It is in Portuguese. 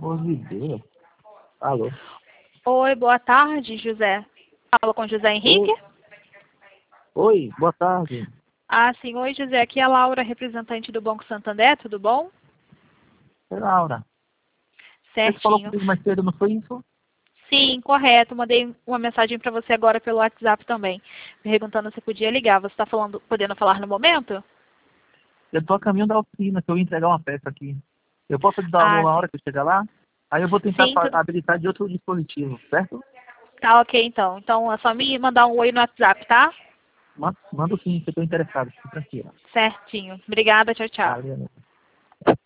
Oliveira? Alô? Oi, boa tarde, José. Fala com José Henrique? Oi, boa tarde. Ah, sim. Oi, José. Aqui é a Laura, representante do Banco Santander. Tudo bom? É Laura. Você falou Certinho. comigo mais cedo, não foi isso? Sim, correto. Mandei uma mensagem para você agora pelo WhatsApp também, perguntando se podia ligar. Você está podendo falar no momento? Eu tô a caminho da oficina, que eu ia entregar uma peça aqui. Eu posso te dar Ah, uma sim. hora que eu chegar lá? Aí eu vou tentar Sim, tudo. habilitar de outro dispositivo, certo? Tá ok, então. Então é só me mandar um oi no WhatsApp, tá? Manda sim, que eu tô interessado. Fique tranquila. Certinho. Obrigada, tchau, tchau. Valeu.